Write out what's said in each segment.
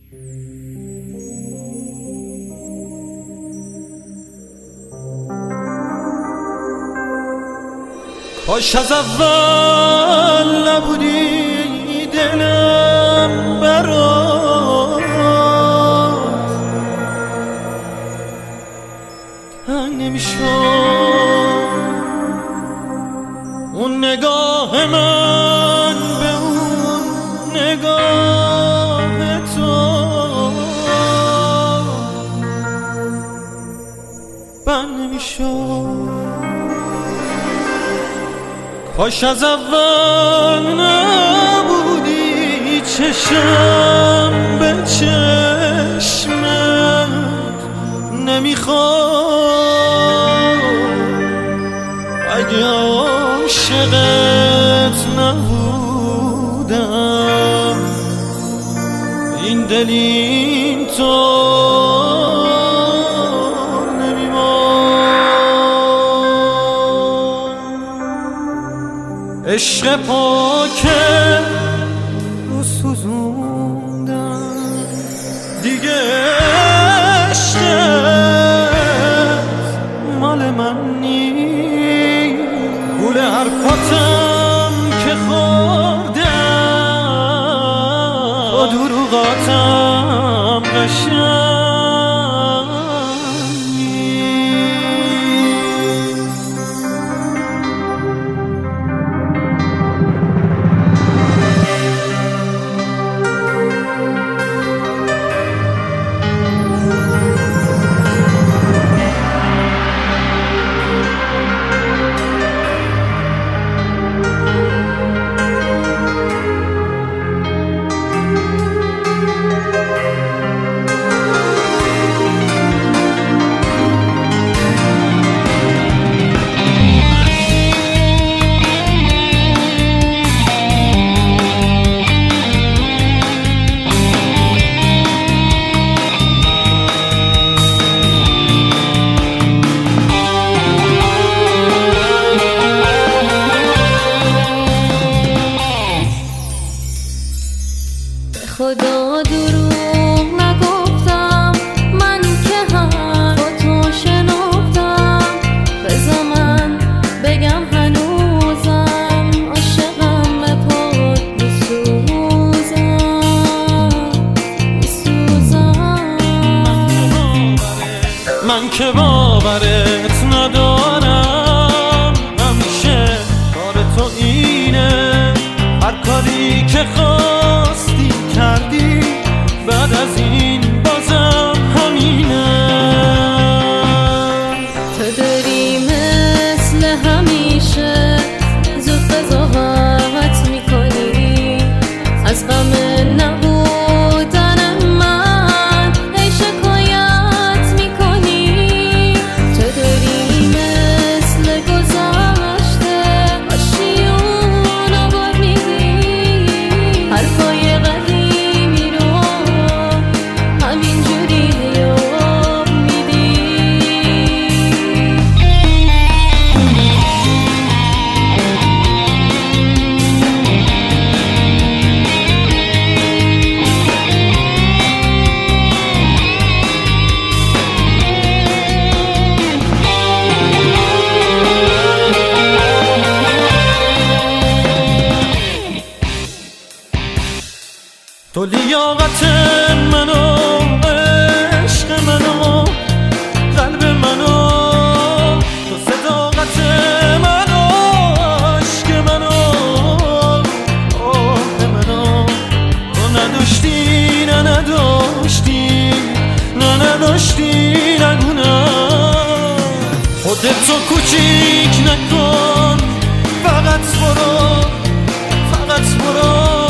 کاش از اول نبودی دلم برات تنگ نمیشد اون نگاه من به اون نگاه تو بند نمیشد. کاش از اول نبودی چشم به چشمت نمیخواد اگه عاشقت نبودم این دل این تو عشق پاکه رو سوزوندم دیگه عشقت مال من نیست. گول حرفاتم که خوردم با دروغاتم قشنگ خدا دروغ نگفتم من که هم با تو شناختم بذار من بگم هنوزم عاشقم به پات میسوزم من که باورت ندارم همیشه کار تو اینه هر کاری که خواستی کردی بعد از این بازم همینه. تو داری مثل همیشه زود قضاوت میکنی از غم نبودن من هی شکایت میکنی. تو داری مثل گذشته آشیونو بار میدی حرفای قدیمی رو همینجوری یاد میدی. تو لیاقت منو عشق منو قلب منو تو صداقت منو عشق منو آه منو تو نداشتی نه نداشتی نه نداشتی نگونم خودتو کوچیک نکن فقط برو فقط برو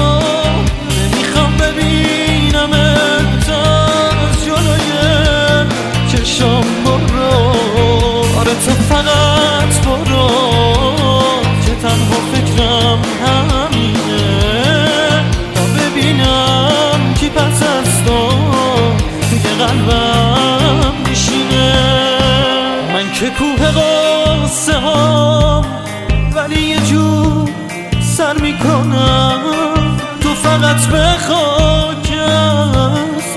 ببینمت از جلوی چشم برو آره تو فقط برو که تنها فکرم همینه تا ببینم کی پس از تو توی قلبم میشینه. من که کوه قصه ها ولی یه جور سر میکنم تو فقط به خاک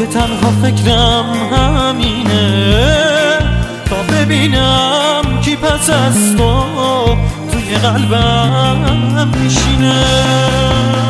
که تنها فکرم همینه تا ببینم کی پس از تو توی قلبم میشینه.